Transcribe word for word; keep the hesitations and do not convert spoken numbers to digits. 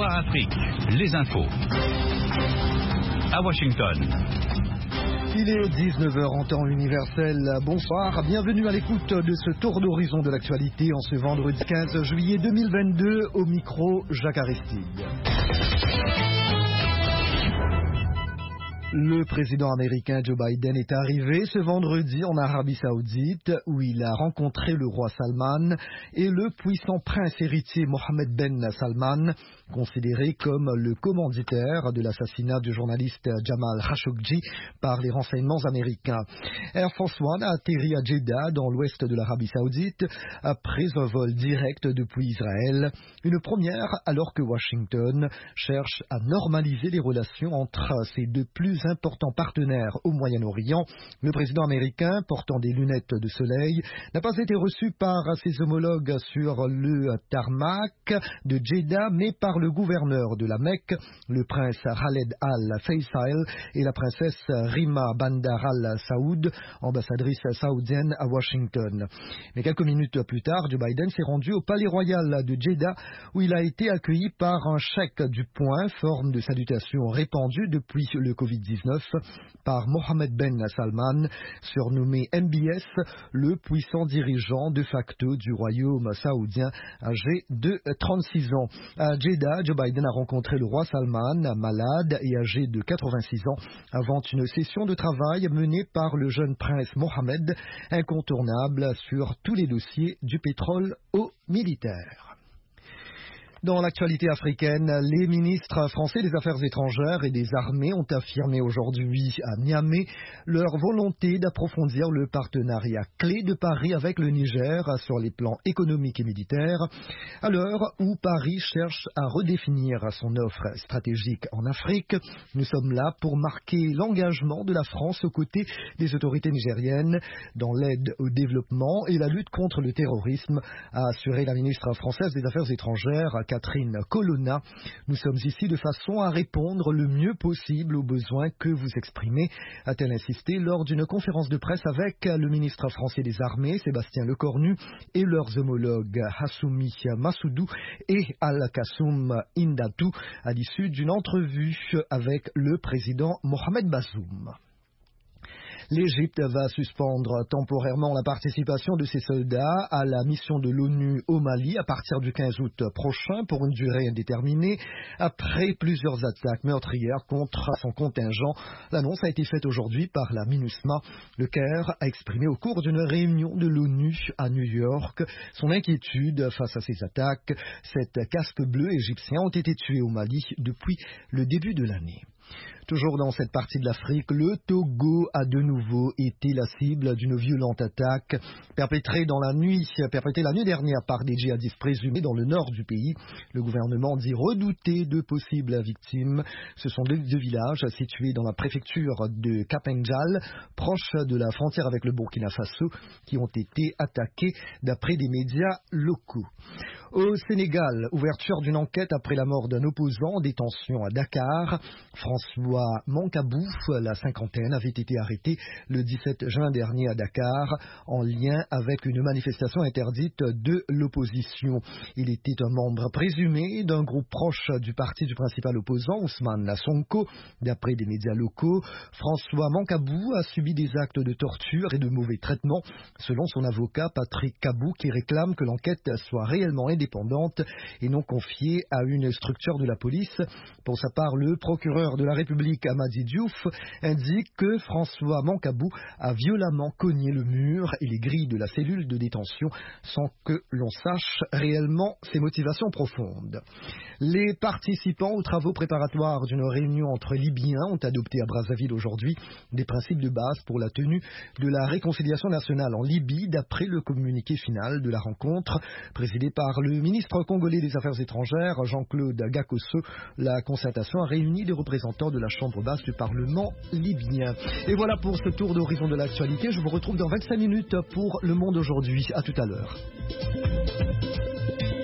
Bonsoir Afrique, les infos. À Washington. Il est dix-neuf heures en temps universel. Bonsoir, bienvenue à l'écoute de ce tour d'horizon de l'actualité en ce vendredi quinze juillet deux mille vingt-deux. Au micro, Jacques Aristide. Le président américain Joe Biden est arrivé ce vendredi en Arabie Saoudite où il a rencontré le roi Salman et le puissant prince héritier Mohammed Ben Salman, considéré comme le commanditaire de l'assassinat du journaliste Jamal Khashoggi par les renseignements américains. Air Force One a atterri à Jeddah dans l'ouest de l'Arabie Saoudite après un vol direct depuis Israël. Une première alors que Washington cherche à normaliser les relations entre ses deux plus importants partenaires au Moyen-Orient. Le président américain, portant des lunettes de soleil, n'a pas été reçu par ses homologues sur le tarmac de Jeddah, mais par le gouverneur de la Mecque, le prince Khaled Al Faisal, et la princesse Rima Bandar Al Saoud, ambassadrice saoudienne à Washington. Mais quelques minutes plus tard, Joe Biden s'est rendu au palais royal de Jeddah, où il a été accueilli par un chèque du point, forme de salutation répandue depuis le covid dix-neuf, par Mohammed Ben Salman, surnommé M B S, le puissant dirigeant de facto du royaume saoudien, âgé de trente-six ans. À Jeddah, Joe Biden a rencontré le roi Salman, malade et âgé de quatre-vingt-six ans, avant une session de travail menée par le jeune prince Mohammed, incontournable sur tous les dossiers du pétrole au militaire. Dans l'actualité africaine, les ministres français des Affaires étrangères et des armées ont affirmé aujourd'hui à Niamey leur volonté d'approfondir le partenariat clé de Paris avec le Niger sur les plans économiques et militaires, à l'heure où Paris cherche à redéfinir son offre stratégique en Afrique. Nous sommes là pour marquer l'engagement de la France aux côtés des autorités nigériennes dans l'aide au développement et la lutte contre le terrorisme, a assuré la ministre française des Affaires étrangères, Catherine Colonna. Nous sommes ici de façon à répondre le mieux possible aux besoins que vous exprimez, a-t-elle insisté lors d'une conférence de presse avec le ministre français des Armées, Sébastien Lecornu, et leurs homologues Hassoumi Massoudou et Al-Kassoum Indatou, à l'issue d'une entrevue avec le président Mohamed Bazoum. L'Égypte va suspendre temporairement la participation de ses soldats à la mission de l'ONU au Mali à partir du quinze août prochain pour une durée indéterminée après plusieurs attaques meurtrières contre son contingent. L'annonce a été faite aujourd'hui par la MINUSMA. Le Caire a exprimé au cours d'une réunion de l'ONU à New York son inquiétude face à ces attaques. Sept casques bleus égyptiens ont été tués au Mali depuis le début de l'année. Toujours dans cette partie de l'Afrique, le Togo a de nouveau été la cible d'une violente attaque perpétrée dans la nuit, perpétrée la nuit dernière par des djihadistes présumés dans le nord du pays. Le gouvernement dit redouter de possibles victimes. Ce sont deux, deux villages situés dans la préfecture de Kapenjal, proche de la frontière avec le Burkina Faso, qui ont été attaqués d'après des médias locaux. Au Sénégal, ouverture d'une enquête après la mort d'un opposant en détention à Dakar. François Mancabou, la cinquantaine, avait été arrêté le dix-sept juin dernier à Dakar en lien avec une manifestation interdite de l'opposition. Il était un membre présumé d'un groupe proche du parti du principal opposant, Ousmane Sonko. D'après des médias locaux, François Mancabou a subi des actes de torture et de mauvais traitements, selon son avocat Patrick Kabou, qui réclame que l'enquête soit réellement indépendante et non confiée à une structure de la police. Pour sa part, le procureur de la République, Amadi Diouf, indique que François Mancabou a violemment cogné le mur et les grilles de la cellule de détention sans que l'on sache réellement ses motivations profondes. Les participants aux travaux préparatoires d'une réunion entre Libyens ont adopté à Brazzaville aujourd'hui des principes de base pour la tenue de la réconciliation nationale en Libye, d'après le communiqué final de la rencontre présidée par le ministre congolais des Affaires étrangères, Jean-Claude Gakosso. La concertation a réuni des représentants de la Chambre basse du Parlement libyen. Et voilà pour ce tour d'horizon de l'actualité. Je vous retrouve dans vingt-cinq minutes pour Le Monde aujourd'hui. À tout à l'heure.